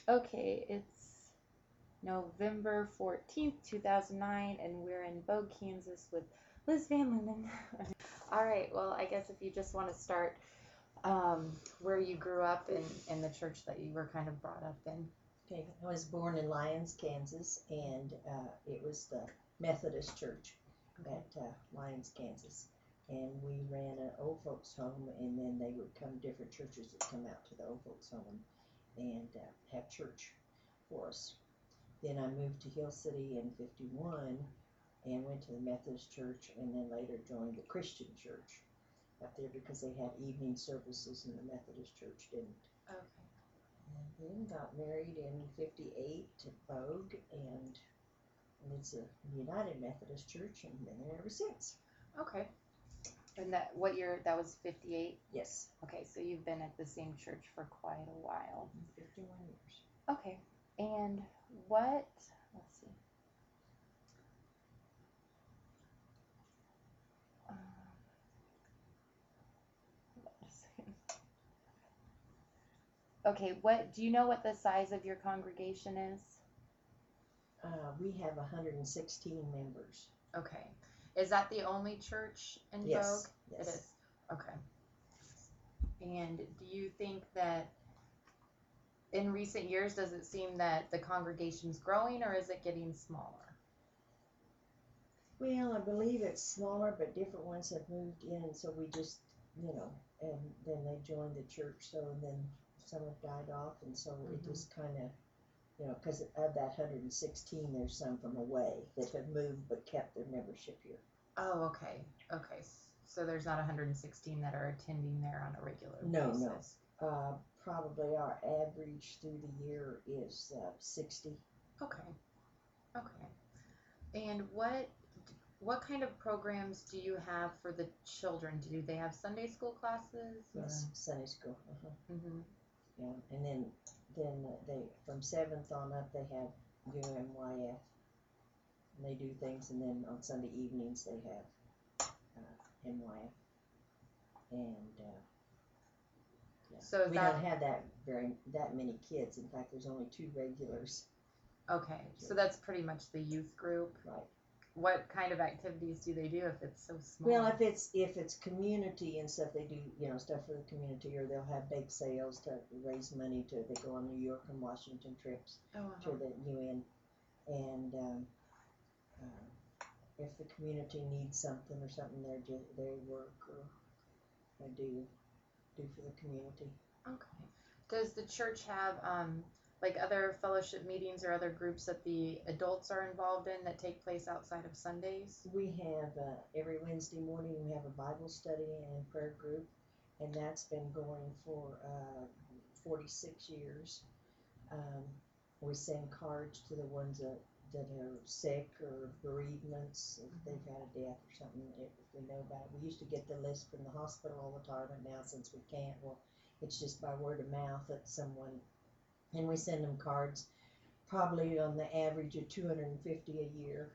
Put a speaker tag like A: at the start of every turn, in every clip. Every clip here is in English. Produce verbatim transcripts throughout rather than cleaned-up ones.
A: Okay, it's November fourteenth, two thousand nine, and we're in Bogue, Kansas with Liz Van Lumen. All right, well, I guess if you just want to start um, where you grew up in, in the church that you were kind of brought up in.
B: Okay, I was born in Lyons, Kansas, and uh, it was the Methodist Church
A: Okay.
B: at uh, Lyons, Kansas. And we ran an old folks home, and then they would come, different churches would come out to the old folks home and uh, have church for us. Then I moved to Hill City in fifty-one and went to the Methodist Church, and then later joined the Christian Church up there because they had evening services and the Methodist Church didn't.
A: Okay.
B: And then got married in fifty-eight to Bogue, and, and it's a United Methodist Church, and been there ever since.
A: Okay. And that what year? That was fifty-eight?
B: Yes.
A: Okay, so you've been at the same church for quite a while.
B: fifty-one years.
A: Okay. And what, let's see. Um, hold on a second. Okay, what do you know what the size of your congregation is?
B: Uh, we have one hundred sixteen members.
A: Okay. Is that the only church in
B: Yes.
A: Bogue?
B: Yes.
A: It is. Okay. And do you think that in recent years, does it seem that the congregation's growing or is it getting smaller?
B: Well, I believe it's smaller, but different ones have moved in, and so we just, you know, and then they joined the church, so and then some have died off, and so
A: Mhm.
B: it just kind of, you know, because of that one hundred sixteen, there's some from away that have moved but kept their membership here.
A: Oh, okay. Okay. So there's not one hundred sixteen that are attending there on a regular
B: No,
A: basis.
B: no. Uh, probably our average through the year is uh, sixty.
A: Okay. Okay. And what what kind of programs do you have for the children? Do they have Sunday school classes?
B: Yes, Sunday school. Uh-huh.
A: Mm-hmm.
B: Yeah, and then then they from seventh on up they have U M Y F, and they do things, and then on Sunday evenings they have uh, M Y F, and uh, yeah.
A: So is
B: we
A: that
B: don't have that very that many kids. In fact, there's only two regulars.
A: okay? So that's pretty much the youth group.
B: Right.
A: What kind of activities do they do if it's so small?
B: Well, if it's if it's community and stuff, they do, you know, stuff for the community, or they'll have bake sales to raise money to. They go on New York and Washington trips
A: oh, uh-huh.
B: to the U N, and um, uh, if the community needs something or something, they do they work or they do do for the community.
A: Okay. Does the church have um like other fellowship meetings or other groups that the adults are involved in that take place outside of Sundays?
B: We have uh, every Wednesday morning we have a Bible study and prayer group, and that's been going for uh, forty-six years. Um, we send cards to the ones that, that are sick or bereavements, if they've had a death or something, if we know about it. We used to get the list from the hospital all the time, and now since we can't, well, it's just by word of mouth that someone, and we send them cards, probably on the average of two hundred fifty a year,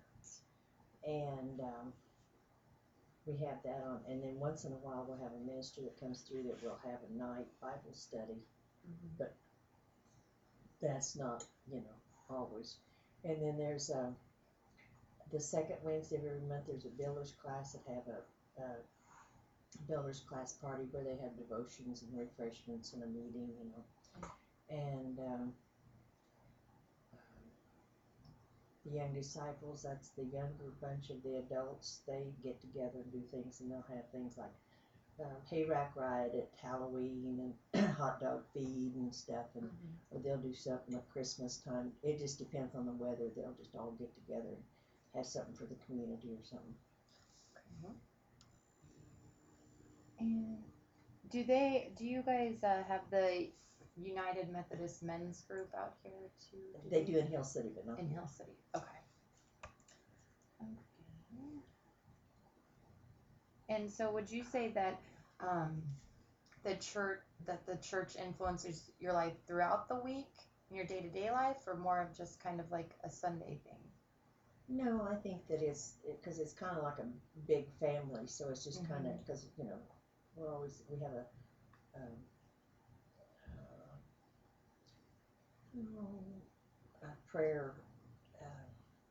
B: and um, we have that on, and then once in a while we'll have a minister that comes through that will have a night Bible study,
A: Mm-hmm.
B: but that's not, you know, always. And then there's uh, the second Wednesday of every month there's a builders class that have a, a builders class party where they have devotions and refreshments and a meeting, you know. And um, the young disciples, that's the younger bunch of the adults, they get together and do things, and they'll have things like um, hayrack ride at Halloween and hot dog feed and stuff, and
A: Mm-hmm.
B: or they'll do something at Christmas time. It just depends on the weather. They'll just all get together and have something for the community or something.
A: Okay. And do they? Do you guys uh, have the United Methodist Men's Group out here too? Do
B: They do in Hill City, but not
A: in
B: here.
A: Hill City. Okay. Okay. And so, would you say that um, the church that the church influences your life throughout the week, in your day to day life, or more of just kind of like a Sunday thing?
B: No, I think that it's because it, it's kind of like a big family, so it's just kind of because you know we're always we have a um, uh, oh, a prayer. Uh,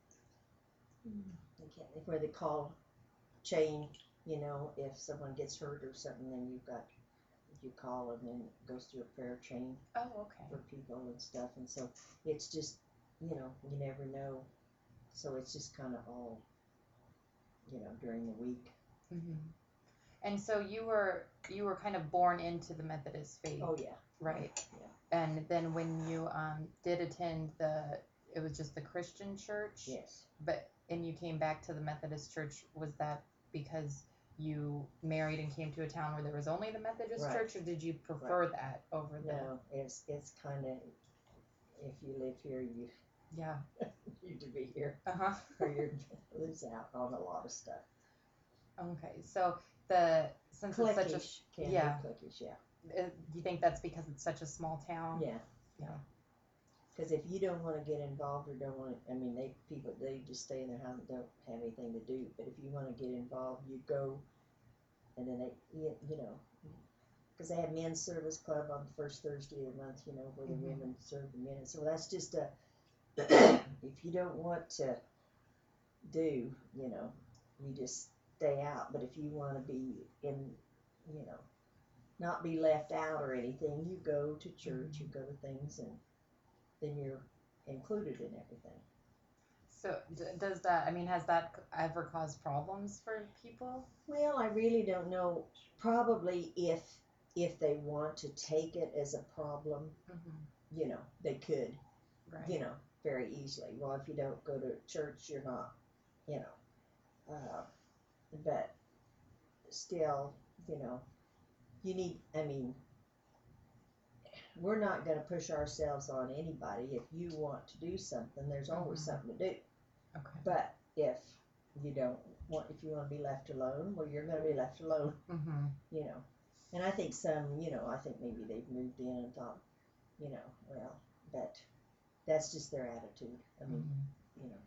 B: I can't think where they call chain. You know, if someone gets hurt or something, then you've got you call and then it goes through a prayer chain
A: Oh, okay.
B: for people and stuff. And so it's just, you know, you never know. So it's just kind of all, you know, during the week.
A: Hmm. And so you were you were kind of born into the Methodist faith,
B: Oh yeah.
A: right?
B: Yeah.
A: And then when you um, did attend the, it was just the Christian church,
B: Yes.
A: but and you came back to the Methodist church. Was that because you married and came to a town where there was only the Methodist
B: Right.
A: church, or did you prefer
B: Right.
A: that over the?
B: No, it's it's kind of, if you live here, you
A: Yeah.
B: need to be here,
A: Uh huh.
B: or you lose out on a lot of stuff.
A: Okay, so the since it's such a
B: Cliquish, can
A: yeah,
B: be cliquish, yeah.
A: uh, do you think that's because it's such a small town?
B: Yeah.
A: Yeah.
B: Because if you don't want to get involved or don't want to, I mean, they people they just stay in their house and don't have anything to do. But if you want to get involved, you go, and then they, you, you know, because they have men's service club on the first Thursday of the month, you know, where the
A: Mhm.
B: women serve the men. So that's just a, if you don't want to do, you know, you just stay out. But if you want to be in, you know, not be left out or anything, you go to church, you go to things, and then you're included in everything.
A: So d- does that? I mean, has that c- ever caused problems for people?
B: Well, I really don't know. Probably if if they want to take it as a problem,
A: Mm-hmm.
B: you know, they could,
A: Right.
B: you know, very easily. Well, if you don't go to church, you're not, you know. Uh, but still, you know, you need. I mean, we're not going to push ourselves on anybody. If you want to do something, there's always
A: Mhm.
B: something to do.
A: Okay.
B: But if you don't want, if you want to be left alone, well, you're going to be left alone.
A: Mm-hmm.
B: You know. And I think some, you know, I think maybe they've moved in and thought, you know, well, but that's just their attitude. I mean,
A: Mm-hmm.
B: you know.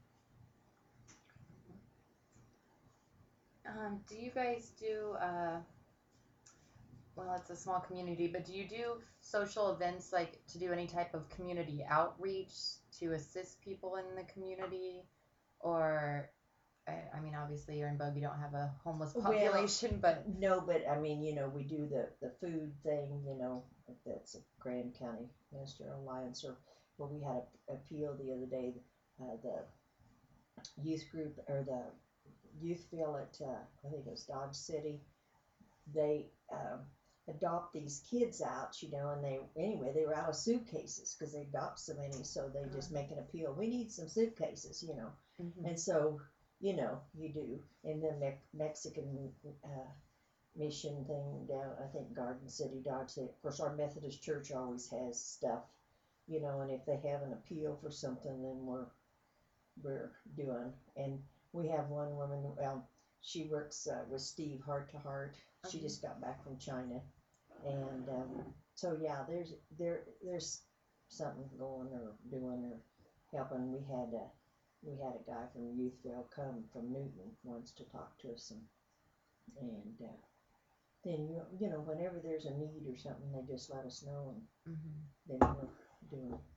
A: Um, do you guys do? Uh, well, it's a small community, but do you do social events like to do any type of community outreach to assist people in the community, or I, I mean, obviously you're in Bogue, you don't have a homeless
B: Well,
A: population, but
B: no, but I mean, you know, we do the, the food thing, you know, that's a Grand County Ministerial Alliance, or well, we had a appeal the other day, uh, the youth group, or the Youthville at, uh, I think it was Dodge City, they um, adopt these kids out, you know, and they, anyway, they were out of suitcases because they adopt so many, so they just make an appeal. We need some suitcases, you know.
A: mm-hmm.
B: And so, you know, you do. And the Me- Mexican uh, mission thing down, I think Garden City, Dodge City. Of course, our Methodist church always has stuff, you know, and if they have an appeal for something, then we're, we're doing. And we have one woman, well, she works uh, with Steve Heart to Heart. She
A: Okay.
B: just got back from China, and um, so yeah, there's there there's something going or doing or helping. We had a we had a guy from Youthville come from Newton once to talk to us, and and uh, then you you know whenever there's a need or something, they just let us know, and
A: Mm-hmm.
B: then we're doing it.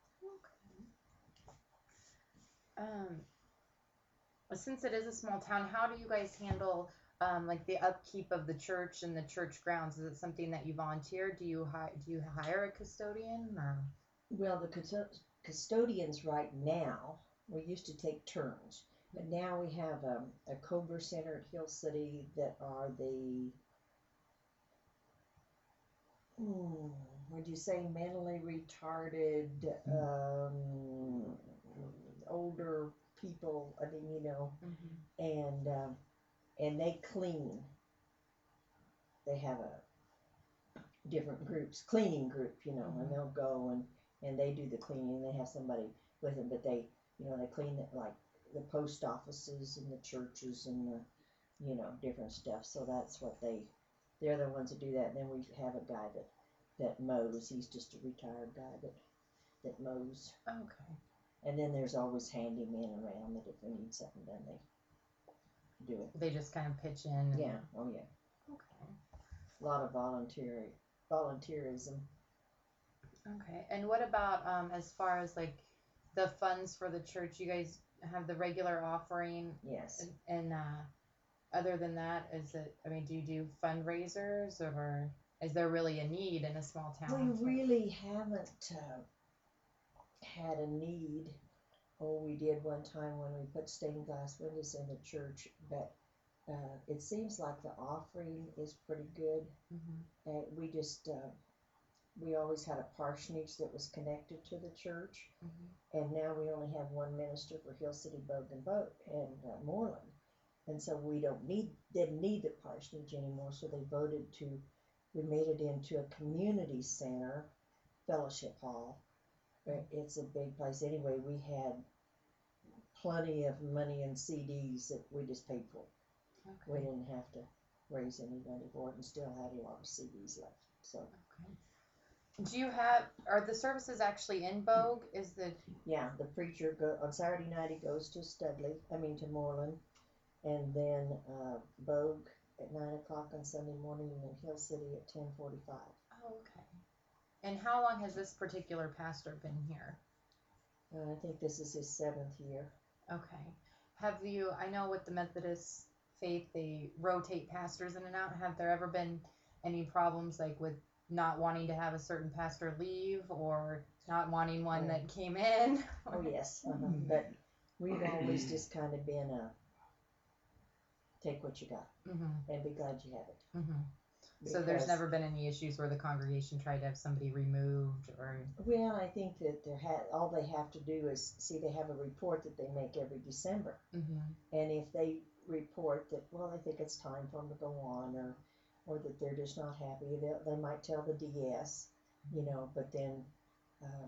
A: Okay. Um, since it is a small town, how do you guys handle um, like the upkeep of the church and the church grounds? Is it something that you volunteer? Do you hi- do you hire a custodian? Or?
B: Well, the custo- custodians right now, we used to take turns, but now we have um, a Cobra Center at Hill City that are the, hmm, would you say mentally retarded, um, older people? I mean, you know,
A: Mm-hmm.
B: and um, and they clean. They have a different groups, cleaning group, you know, and
A: Mm-hmm.
B: they'll go and and they do the cleaning. They have somebody with them, but they, you know, they clean it like the post offices and the churches and the, you know, different stuff. So that's what they, they're the ones that do that. And then we have a guy that that mows. He's just a retired guy that that mows.
A: Okay.
B: And then there's always handymen around that if we need something done, they do it.
A: They just kind of pitch in. And...
B: Yeah. Oh yeah.
A: Okay.
B: A lot of volunteer volunteerism.
A: Okay. And what about um as far as like the funds for the church? You guys have the regular offering,
B: Yes.
A: and, and uh, other than that, is it? I mean, do you do fundraisers, or is there really a need in a small
B: We
A: town? For,
B: really haven't uh, had a need. Oh, we did one time when we put stained glass windows in the church, but uh, it seems like the offering is pretty good.
A: mm-hmm.
B: Uh, we just uh, we always had a parsonage that was connected to the church,
A: Mm-hmm.
B: and now we only have one minister for Hill City, Bogue, and Bogue, and uh, Moreland, and so we don't need didn't need the parsonage anymore. So they voted to we made it into a community center, fellowship hall. But it's a big place anyway. We had plenty of money in C Ds that we just paid for.
A: Okay.
B: We didn't have to raise any money for it, and still had a lot of C Ds left. So.
A: Okay. Do you have, are the services actually in Bogue? Is the
B: Yeah, the preacher go on Saturday night. He goes to Studley, I mean to Moreland, and then uh, Bogue at nine o'clock on Sunday morning, and then Hill City at ten forty-five.
A: Oh, okay. And how long has this particular pastor been here?
B: Uh, I think this is his seventh year.
A: Okay. Have you, I know with the Methodist faith, they rotate pastors in and out. Have there ever been any problems like with not wanting to have a certain pastor leave or not wanting one
B: Oh.
A: that came in?
B: Oh, yes. Uh-huh. But we've always just kind of been a take what you got
A: Mm-hmm.
B: and be glad you have it.
A: Mm-hmm. So there's
B: Because-
A: never been any issues where the congregation tried to have somebody removed or.
B: Well, I think that there ha- all they have to do is see they have a report that they make every December.
A: Mm-hmm.
B: And if they report that, well, they think it's time for them to go on, or or that they're just not happy, they they might tell the D S, you know, but then, um,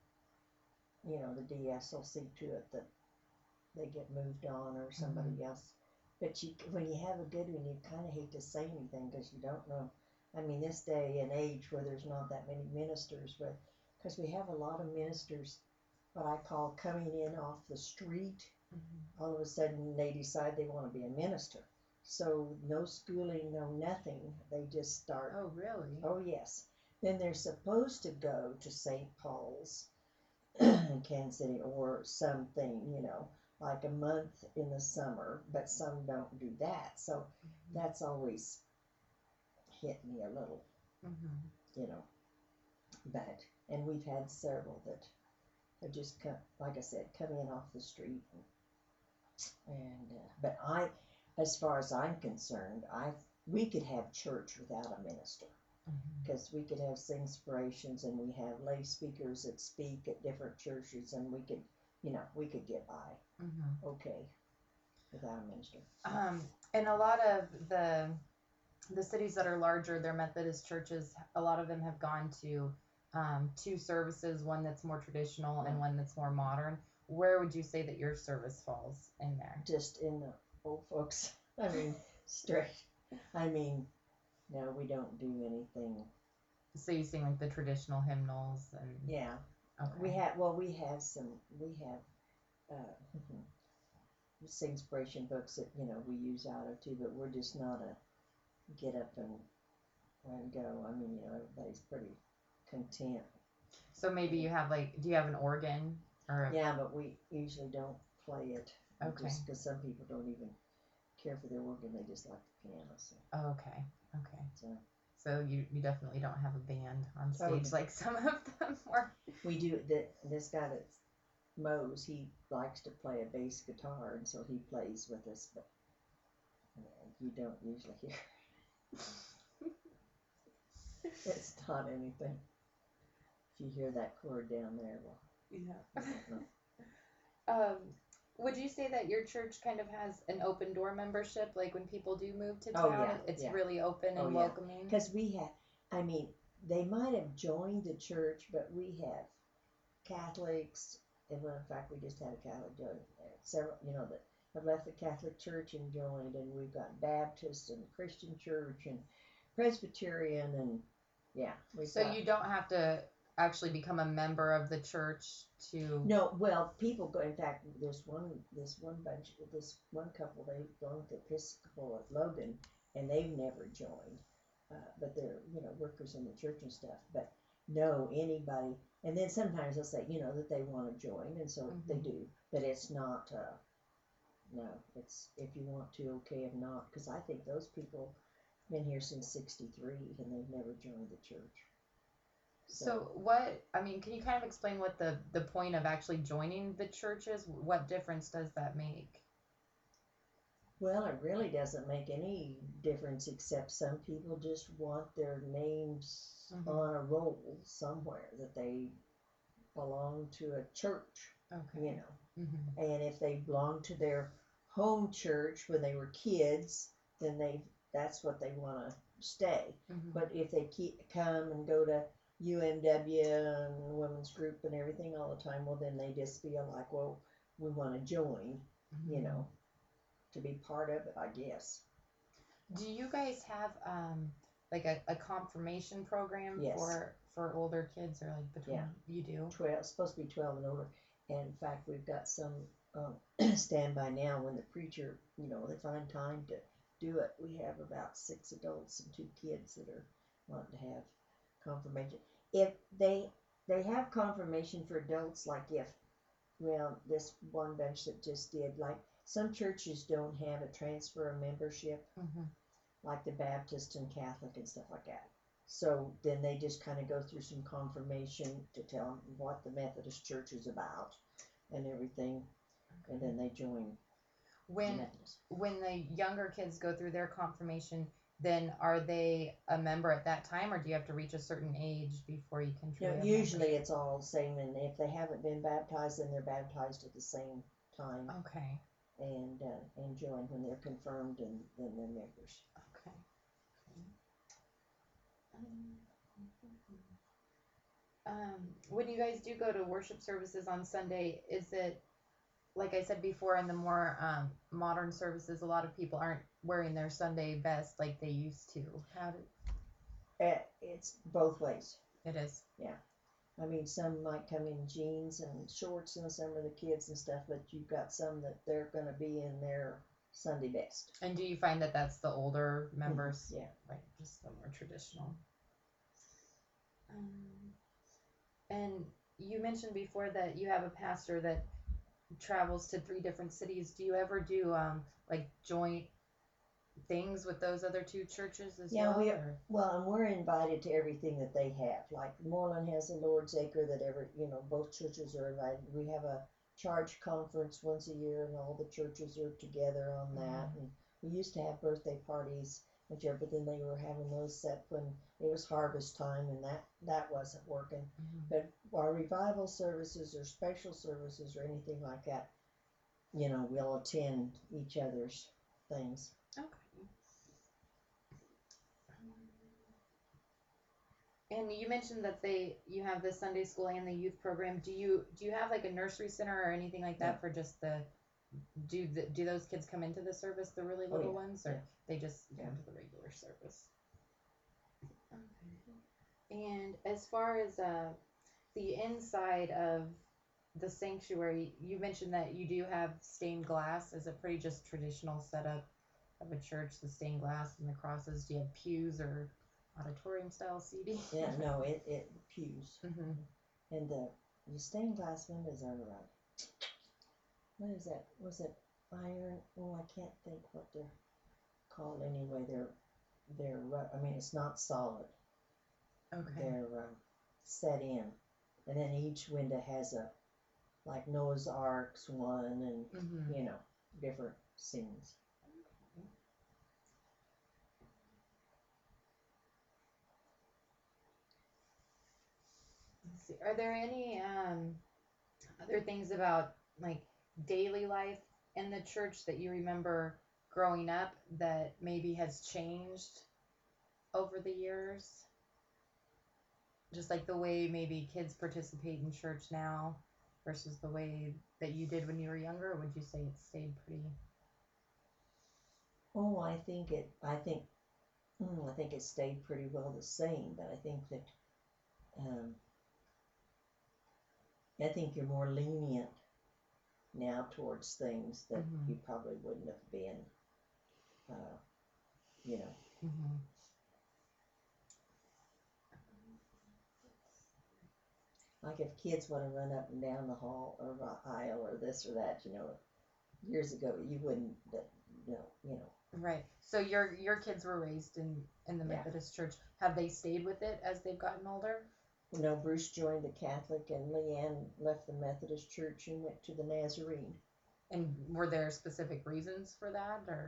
B: you know, the D S will see to it that they get moved on or somebody
A: Mhm.
B: else. But you, when you have a good one, you kind of hate to say anything because you don't know. I mean, this day and age where there's not that many ministers, but because we have a lot of ministers, what I call coming in off the street,
A: Mm-hmm.
B: all of a sudden they decide they want to be a minister. So no schooling, no nothing. They just start.
A: Oh, really?
B: Oh, yes. Then they're supposed to go to Saint Paul's in Kansas City or something, you know, like a month in the summer, but some don't do that. So
A: Mm-hmm.
B: that's always hit me a little,
A: Mm-hmm.
B: you know. But, and we've had several that have just come, like I said, come in off the street. And, and uh, but I, as far as I'm concerned, I we could have church without a minister. Because we could have singspirations and we have lay speakers that speak at different churches, and we could, you know, we could get by
A: Mm-hmm.
B: okay without a minister.
A: Um, and a lot of the the cities that are larger, their Methodist churches, a lot of them have gone to um, two services, one that's more traditional and one that's more modern. Where would you say that your service falls in there?
B: Just in the old folks. I mean, straight. I mean, no, we don't do anything.
A: So you sing like the traditional hymnals and
B: Yeah,
A: okay.
B: we have. Well, we have some. We have uh, singspiration books that you know we use out of too, but we're just not a get up and and go. I mean, you know, everybody's pretty content.
A: So maybe you have like, do you have an organ or? A,
B: yeah, but we usually don't play it.
A: Okay.
B: Just because some people don't even care for their organ, they just like the piano. So.
A: Oh, okay. Okay.
B: So.
A: So you, you definitely don't have a band on stage
B: Oh, no.
A: like some of them were.
B: We do. The, this guy that mows, he likes to play a bass guitar, and so he plays with us, but uh, you don't usually hear. It's not anything. If you hear that chord down there, well,
A: yeah.
B: I don't know.
A: Um, would you say that your church kind of has an open door membership? Like when people do move to town,
B: Oh, yeah,
A: it's
B: yeah.
A: really open and
B: Oh, yeah.
A: welcoming?
B: Because we have, I mean, they might have joined the church, but we have Catholics, and well, in fact, we just had a Catholic join several, you know, that have left the Catholic Church and joined, and we've got Baptist and Christian Church and Presbyterian, and yeah. We've
A: So
B: got,
A: you don't have to actually become a member of the church to.
B: no, well, people go. In fact, there's one, this one bunch, this one couple. They've gone to Episcopal at Logan, and they've never joined, uh, but they're you know workers in the church and stuff. But know anybody. And then sometimes they'll say, you know, that they want to join, and so
A: Mhm.
B: they do. But it's not, uh, no, it's if you want to, okay, if not, because I think those people been here since sixty-three and they've never joined the church.
A: So what, I mean, can you kind of explain what the the point of actually joining the church is? What difference does that make?
B: Well, it really doesn't make any difference except some people just want their names
A: Mhm.
B: on a roll somewhere that they belong to a church,
A: Okay.
B: you know.
A: Mhm.
B: And if they belong to their home church when they were kids, then they that's what they want to stay.
A: Mhm.
B: But if they keep come and go to U M W and women's group and everything all the time, well, then they just feel like, well, we want to join, you
A: Mhm.
B: know, to be part of it, I guess.
A: Do you guys have um like a, a confirmation program
B: Yes.
A: for for older kids, or like between
B: Yeah.
A: you do?
B: twelve, it's supposed to be twelve and older. And in fact, we've got some um, standby now when the preacher, you know, they find time to do it. We have about six adults and two kids that are wanting to have confirmation. If they they have confirmation for adults, like if, well, this one bunch that just did, like some churches don't have a transfer of membership,
A: Mm-hmm.
B: like the Baptist and Catholic and stuff like that. So then they just kind of go through some confirmation to tell them what the Methodist Church is about and everything, and then they join
A: When
B: Methodist.
A: when the younger kids go through their confirmation, then are they a member at that time, or do you have to reach a certain age before you can
B: You
A: truly
B: know,
A: have
B: usually
A: membership?
B: it's all the same, and if they haven't been baptized, then they're baptized at the same time
A: Okay.
B: and uh, and join when they're confirmed, and then they're members.
A: Okay. Um, um, when you guys do go to worship services on Sunday, is it, like I said before, in the more um, modern services, a lot of people aren't wearing their Sunday best like they used to. How do
B: Uh, it's both ways.
A: it is?
B: Yeah. I mean, some might come in jeans and shorts, and some of the kids and stuff, but you've got some that they're going to be in their Sunday best.
A: And do you find that that's the older members?
B: Mm-hmm. Yeah.
A: Right, just the more traditional. Um, and you mentioned before that you have a pastor that travels to three different cities. Do you ever do um, like joint things with those other two churches as
B: Yeah,
A: well?
B: we
A: Or?
B: well, and we're invited to everything that they have. Like Moreland has a Lord's Acre that every you know both churches are invited. We have a charge conference once a year, and all the churches are together on that.
A: Mhm.
B: And we used to have birthday parties, but then they were having those set when it was harvest time, and that that wasn't working.
A: Mhm.
B: But our revival services or special services or anything like that, you know, we'll attend each other's things.
A: Okay. And you mentioned that they you have the Sunday school and the youth program. Do you do you have like a nursery center or anything like that
B: No.
A: for just the do the do those kids come into the service, the really
B: Oh,
A: little
B: yeah,
A: ones, or
B: yeah.
A: they just
B: Yeah.
A: come to the regular service? Okay. And as far as uh, the inside of the sanctuary, you mentioned that you do have stained glass. Is it pretty just traditional setup of a church, the stained glass and the crosses? Do you have pews or auditorium style seating?
B: Yeah, no, it, it pews.
A: Mm-hmm.
B: And the, the stained glass windows are, uh, what is that? Was it iron? Oh, I can't think what they're called anyway. They're, they're, ru- I mean, it's not solid.
A: Okay.
B: They're um, set in. And then each window has a, like Noah's Ark's one and,
A: Mm-hmm.
B: you know, different scenes.
A: Let's see. Are there any um, other things about like daily life in the church that you remember growing up that maybe has changed over the years? Just like the way maybe kids participate in church now versus the way that you did when you were younger, or would you say it stayed pretty?
B: Oh, I think it, I think, mm, I think it stayed pretty well the same, but I think that, um, I think you're more lenient now towards things that
A: Mhm.
B: you probably wouldn't have been, uh, you know.
A: Mm-hmm.
B: like if kids want to run up and down the hall or the aisle or this or that, you know, years ago you wouldn't, that, you know, you know.
A: Right. So your your kids were raised in in the
B: Yeah.
A: Methodist church. Have they stayed with it as they've gotten older?
B: You know, Bruce joined the Catholic and Leanne left the Methodist church and went to the Nazarene.
A: And were there specific reasons for that, or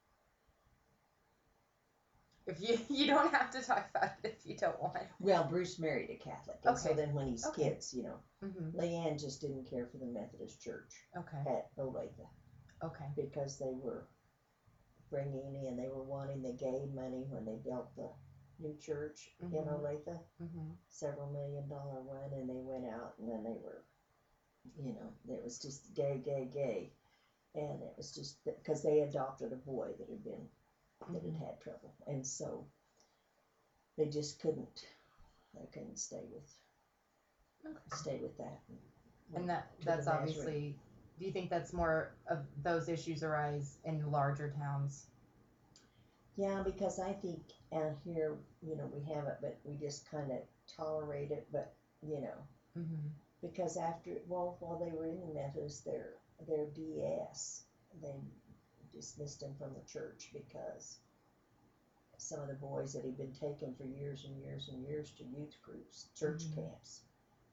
A: if you you don't have to talk about it if you don't want?
B: Well, Bruce married a Catholic, and so
A: Okay.
B: then when he's
A: Okay.
B: kids, you know,
A: Mm-hmm.
B: Leanne just didn't care for the Methodist church
A: Okay.
B: at Olathe
A: Okay.
B: because they were bringing in, they were wanting the gay money when they built the new church in
A: Mhm.
B: Olathe,
A: Mm-hmm.
B: several million dollar one, and they went out and then they were, you know, it was just gay, gay, gay, and it was just because they adopted a boy that had been that had
A: Mhm.
B: had trouble, and so they just couldn't, they couldn't stay with
A: Okay.
B: stay with that.
A: And that
B: to
A: that's
B: the Nazarene.
A: obviously. Do you think that's more of those issues arise in larger towns?
B: Yeah, because I think out here, you know, we have it, but we just kind of tolerate it. But you know,
A: Mm-hmm.
B: because after, well, while they were in the Methodist, their their D S, they dismissed him from the church because some of the boys that had been taken for years and years and years to youth groups, church
A: Mhm.
B: camps,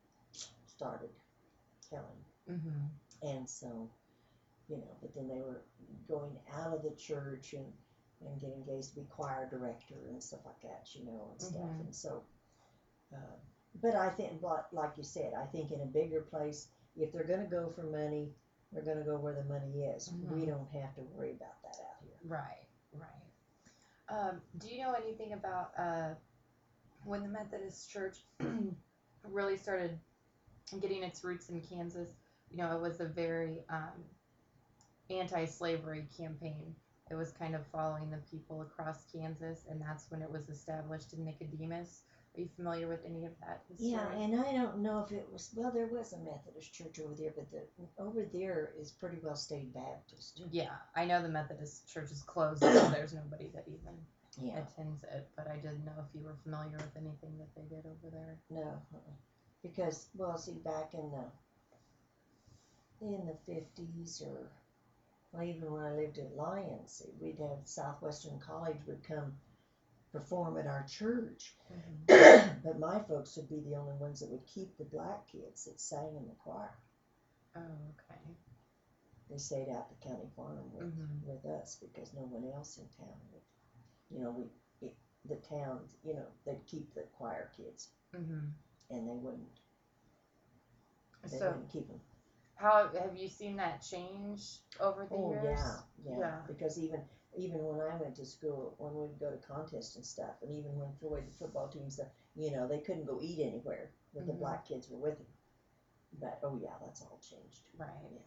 B: started killing.
A: Mm-hmm.
B: And so, you know, but then they were going out of the church and, and getting engaged to be choir director and stuff like that, you know, and stuff.
A: Mhm.
B: And so, uh, but I think, like, like you said, I think in a bigger place, if they're going to go for money, they're going to go where the money is.
A: Mhm.
B: We don't have to worry about that out here.
A: Right. Right. Um, do you know anything about uh, when the Methodist Church really started getting its roots in Kansas? You know, it was a very um, anti-slavery campaign. It was kind of following the people across Kansas, and that's when it was established in Nicodemus. Are you familiar with any of that history?
B: Yeah, and I don't know if it was, well, there was a Methodist church over there, but the over there is pretty well stayed Baptist.
A: Yeah, I know the Methodist church is closed, so there's nobody that even
B: Yeah.
A: attends it, but I didn't know if you were familiar with anything that they did over there.
B: No, uh-uh. Because, well, see, back in the in the fifties, or well, even when I lived at Lyons, we'd have Southwestern College would come perform at our church,
A: Mm-hmm.
B: but my folks would be the only ones that would keep the black kids that sang in the choir.
A: Oh, okay.
B: They stayed out the county farm with
A: Mm-hmm.
B: with us because no one else in town would. You know, we it, the towns, you know, they'd keep the choir kids,
A: Mm-hmm.
B: and they wouldn't. They
A: So,
B: wouldn't keep them.
A: how have you seen that change over the
B: Oh
A: years?
B: yeah, yeah,
A: Yeah.
B: Because even even when I went to school, when we'd go to contests and stuff, and even when Floyd the football team stuff, you know, they couldn't go eat anywhere that the
A: Mhm.
B: black kids were with them. But oh yeah, that's all changed.
A: Right.
B: Yeah.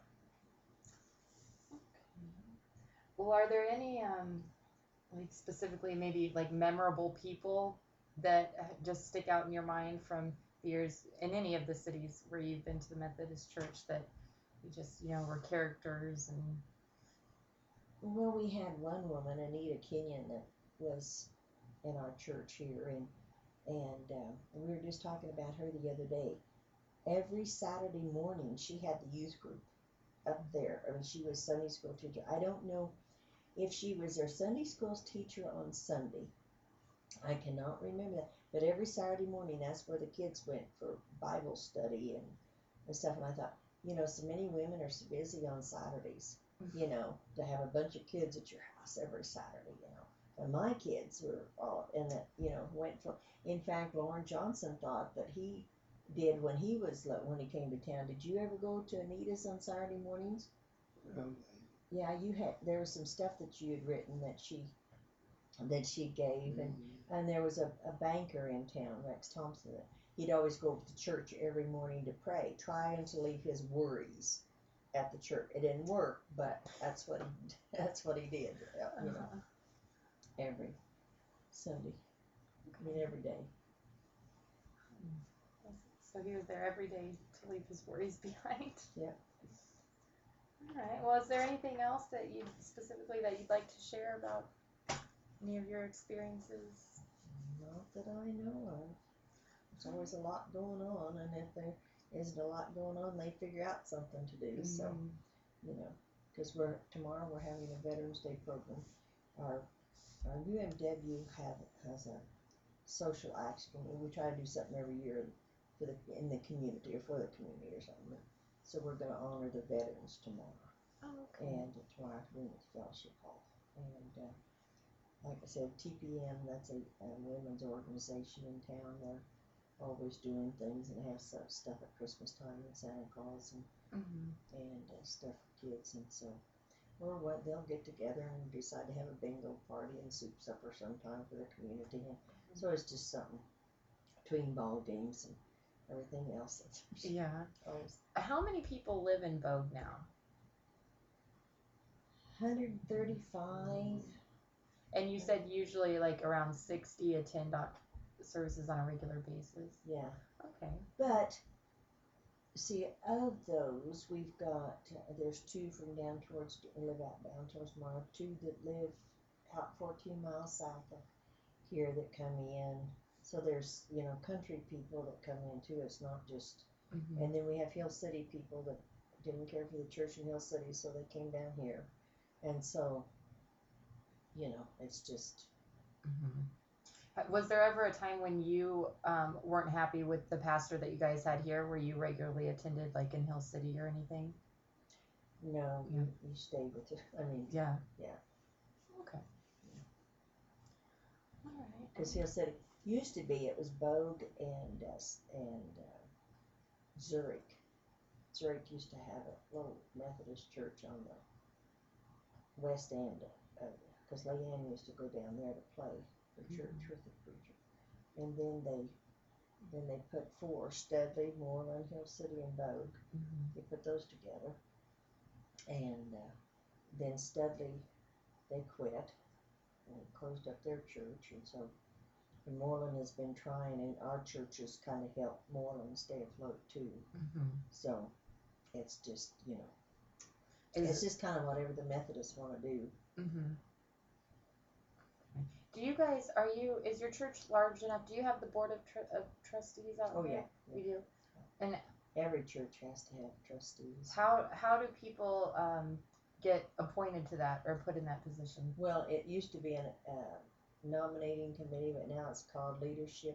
A: Well, are there any um like specifically maybe like memorable people that uh, just stick out in your mind from the years in any of the cities where you've been to the Methodist church that you just, you know, were characters and
B: Well, we had one woman, Anita Kenyon, that was in our church here, and and uh, we were just talking about her the other day. Every Saturday morning, she had the youth group up there. I mean, she was Sunday school teacher. I don't know if she was their Sunday school teacher on Sunday. I cannot remember that. But every Saturday morning, that's where the kids went for Bible study and, and stuff. And I thought, you know, so many women are so busy on Saturdays, you know, to have a bunch of kids at your house every Saturday, you know. And my kids were all, and that, you know, went for, in fact, Lauren Johnson thought that he did when he was, when he came to town. Did you ever go to Anita's on Saturday mornings?
C: Um,
B: Yeah, you had, there was some stuff that you had written that she, that she gave, and, and there was a, a banker in town, Rex Thompson, that he'd always go to church every morning to pray, trying to leave his worries at the church. It didn't work, but that's what he, that's what he did, you know,
A: uh-huh.
B: every Sunday, I mean, every day.
A: So he was there every day to leave his worries behind.
B: Yeah.
A: All right. Well, is there anything else that you specifically that you'd like to share about any of your experiences?
B: Not that I know of. There's always a lot going on, and if there isn't a lot going on, they figure out something to do. So,
A: Mhm.
B: you know, because we're tomorrow we're having a Veterans Day program. Our our U M W have has a social action. We try to do something every year for the in the community or for the community or something. So we're going to honor the veterans tomorrow,
A: Oh, okay.
B: and tomorrow afternoon at the Fellowship Hall. And uh, like I said, T P M, that's a, a women's organization in town. They're always doing things and have some stuff at Christmas time and Santa Claus and
A: Mhm.
B: and uh, stuff for kids. And so, or what they'll get together and decide to have a bingo party and soup supper sometime for the community. And so it's just something between ball games and everything else. That's
A: Yeah.
B: always
A: How many people live in Vogue now?
B: one hundred thirty-five.
A: And you said usually like around sixty attend doc services on a regular basis.
B: Yeah.
A: Okay.
B: But see, of those, we've got uh, there's two from down towards live out down towards Mark, two that live out fourteen miles south of here that come in. So there's you know country people that come in too. It's not just,
A: Mhm.
B: and then we have Hill City people that didn't care for the church in Hill City, so they came down here, and so you know it's just
A: Mhm. Was there ever a time when you um, weren't happy with the pastor that you guys had here, where you regularly attended, like in Hill City or anything?
B: no,
A: Yeah.
B: you, you stay with it. I mean,
A: Yeah.
B: yeah.
A: Okay. All right.
B: Because Hill City used to be, it was Bogue and uh, and uh, Zurich. Zurich used to have a little Methodist church on the west end of it, because Leanne used to go down there to play for church
A: Mhm.
B: with the preacher. And then they then they put four, Studley, Moreland, Hill City, and Bogue.
A: Mhm.
B: They put those together. And uh, then Studley, they quit and closed up their church. And so and Moreland has been trying, and our church has kind of helped Moreland stay afloat too.
A: Mhm.
B: So it's just, you know,
A: Is
B: it's just kind of whatever the Methodists want to do.
A: Mhm. Do you guys, are you, is your church large enough? Do you have the board of, tr- of trustees out
B: Oh,
A: here?
B: yeah,
A: You do? And
B: Every church has to have trustees.
A: how, how do people um, get appointed to that or put in that position?
B: Well, it used to be a uh, nominating committee, but now it's called leadership.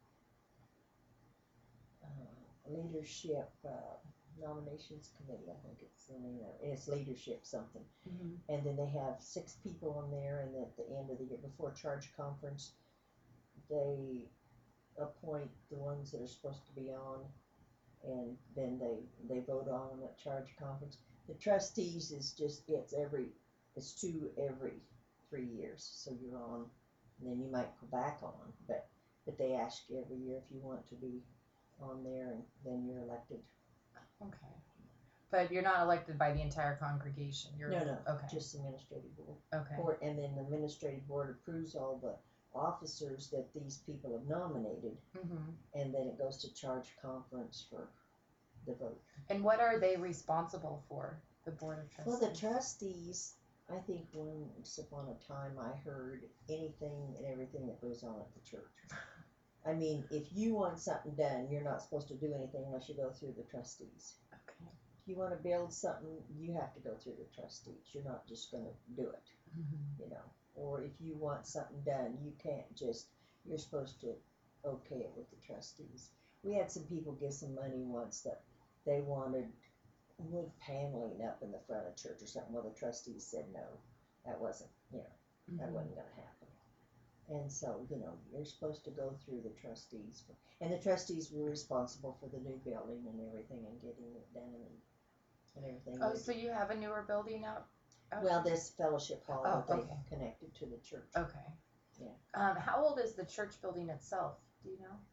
B: Uh, leadership uh, nominations committee, I think it's the name of it. It's leadership something.
A: Mhm.
B: And then they have six people on there, and at the end of the year, before charge conference, they appoint the ones that are supposed to be on, and then they they vote on them at charge conference. The trustees is just it's every it's two every three years, so you're on, and then you might go back on, but but they ask you every year if you want to be on there, and then you're elected.
A: Okay. But you're not elected by the entire congregation. You're
B: No, no,
A: okay.
B: just the administrative board.
A: Okay.
B: Or, and then the administrative board approves all the officers that these people have nominated,
A: Mhm.
B: and then it goes to charge conference for the vote.
A: And what are they responsible for? The board of trustees.
B: Well, the trustees, I think once upon a time I heard anything and everything that goes on at the church. I mean, if you want something done, you're not supposed to do anything unless you go through the trustees.
A: Okay.
B: If you want to build something, you have to go through the trustees. You're not just going to do it,
A: Mhm.
B: you know. Or if you want something done, you can't just, you're supposed to okay it with the trustees. We had some people give some money once that they wanted wood paneling up in the front of church or something. Well, the trustees said no, that wasn't, you know, that
A: Mhm.
B: wasn't going to happen. And so, you know, you're supposed to go through the trustees. For, and the trustees were responsible for the new building and everything and getting it done and, and everything.
A: Oh, so you have a newer building out? out
B: Well,
A: here?
B: this fellowship hall
A: Oh,
B: that they
A: okay.
B: connected to the church.
A: Okay.
B: Yeah.
A: Um, how old is the church building itself? Do you know?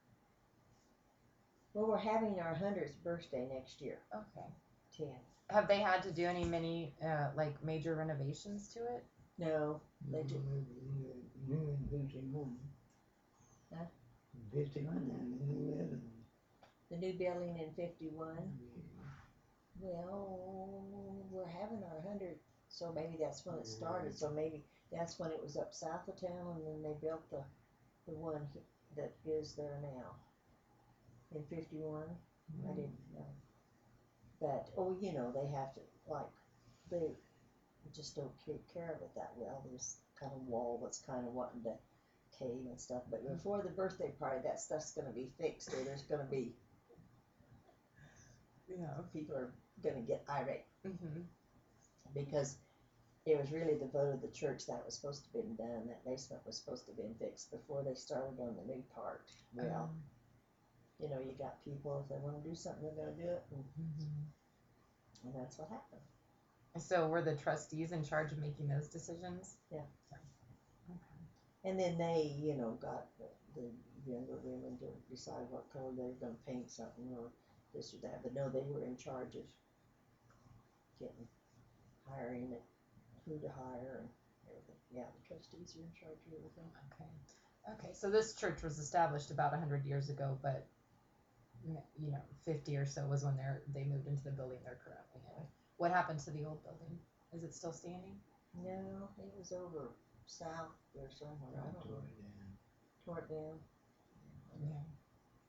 B: Well, we're having our hundredth birthday next year.
A: Okay.
B: Ten.
A: Have they had to do any many uh, like major renovations to it?
B: No, they do.
C: New in fifty-one.
B: Huh?
C: fifty-one and eleven.
B: The new building in fifty-one. Well, we're having our hundredth, so maybe that's when it started. So maybe that's when it was up south of town, and then they built the the one he, that is there now. in fifty-one. I didn't know. But, oh, you know, they have to, like, they just don't take care of it that well. There's kind of wall that's kind of wanting to cave and stuff. But before the birthday party, that stuff's going to be fixed, or there's going to be,
D: Yeah.
B: people are going to get irate.
D: Mm-hmm.
B: Because it was really the vote of the church that was supposed to have been done. That basement was supposed to have been fixed before they started on the new part. Well,
D: Um,
B: you know, you got people, if they want to do something, they're going to do it. And,
D: mhm.
B: and that's what happened.
D: So were the trustees in charge of making those decisions?
B: Yeah.
D: Okay.
B: And then they, you know, got the, the younger women to decide what color they were going to paint something or this or that. But no, they were in charge of getting, hiring it, who to hire and everything. Yeah, the trustees are in charge of everything.
D: Okay. Okay. So this church was established about a hundred years ago, but m- you know, fifty or so was when they they moved into the building they're currently in. What happened to the old building? Is it still standing?
B: No, it was over south there somewhere. I
C: I
B: don't
C: tore
B: know.
C: it down.
B: Tore it down.
D: Yeah.